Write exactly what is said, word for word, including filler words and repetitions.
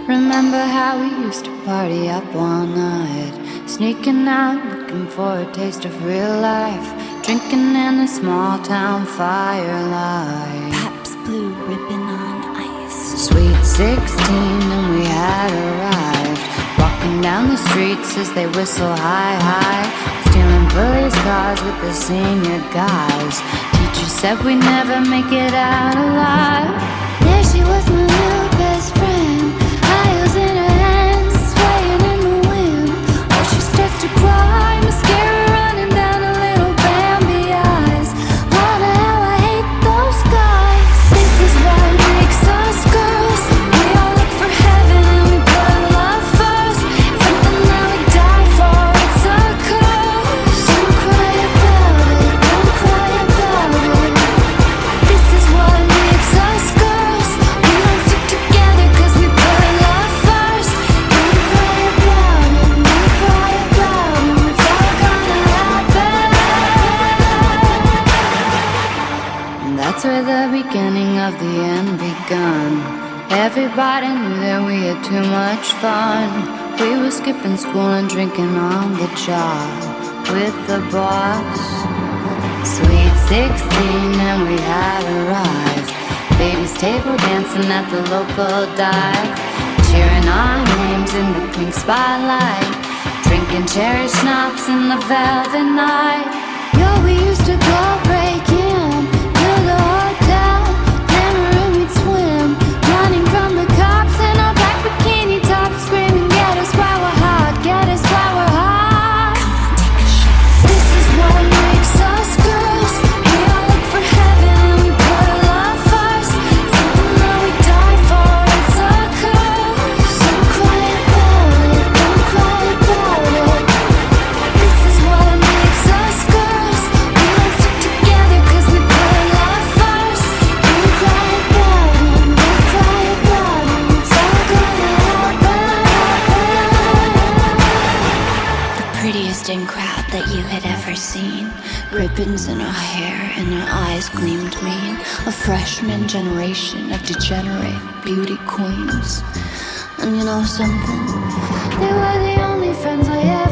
Remember how we used to party up all night, sneaking out, looking for a taste of real life, drinking in the small town firelight. Pabst Blue Ribbon on ice. Sweet sixteen and we had arrived, walking down the streets as they whistle high, high, stealing police cars with the senior guys. Teacher said we'd never make it out alive. There she was, my new best friend, high heels in her hands, swaying in the wind. Oh, she starts to cry, mascara running down her little Bambi eyes. Wonder how I hate those guys. This is what makes us girls. We all look for heaven and we put love first. Something that we die for, it's a curse. Don't cry about it, don't cry about it. This is what makes us girls. We don't stick together cause we put love first. Don't cry about it, don't cry about it. It's all gonna happen. And that's where the beginning of the end begun. Everybody knew that we had too much fun. We were skipping school and drinking on the job with the boss. Sweet sixteen and we had arrived, baby's table dancing at the local dive, cheering our names in the pink spotlight, drinking cherry schnapps in the velvet night. Yo, we used to go break in to the hotel, hammer and we'd swim, running from the cops in our black bikini tops, screaming, get us while we're hot, get us while we're hot. Come on, take a shot. This is what makes us girls. We all look for heaven and we put love first. Something that we die for, it's a curse. Don't cry about it, don't cry about it. This is what makes us girls. We don't stick together cause we put love first. Don't cry about it, don't cry about it. It's all gonna happen. The prettiest in crowd that you had ever seen, ribbons in her hair and her eyes gleamed mean. A freshman generation of degenerate beauty queens. And you know something? They were the only friends I